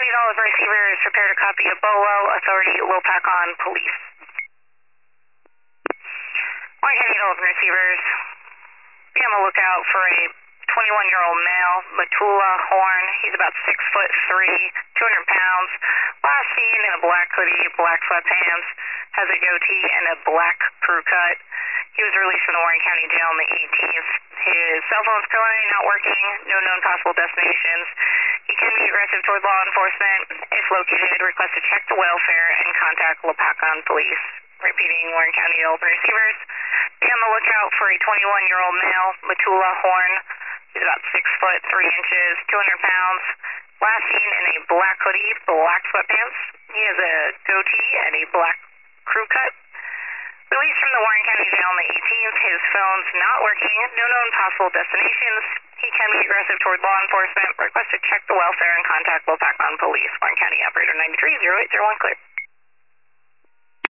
County Dollar Receiver is prepared to copy a BOLO, authority Lopakon Police. Warren County Dollar Receivers, be on the lookout for a 21-year-old male, Matula Horn. He's about 6'3", 200 pounds. Last seen in a black hoodie, black sweatpants, has a goatee and a black crew cut. He was released from the Warren County Jail on the 18th. His cell phone's currently not working, no known possible destinations. He can be aggressive toward law enforcement. If located, request to check the welfare and contact Lopakon Police. Repeating, Warren County Open Receivers, be on the lookout for a 21-year-old male, Matula Horn. He's about 6'3", 200 pounds. Last seen in a black hoodie, black sweatpants. He has a goatee and a black crew cut. Released from the Warren County Jail on the 18th. His phone's not working. No known possible destinations. He can be aggressive toward law enforcement. Request to check the welfare and contact Lopakon Police. Warren County Operator 930801 clear.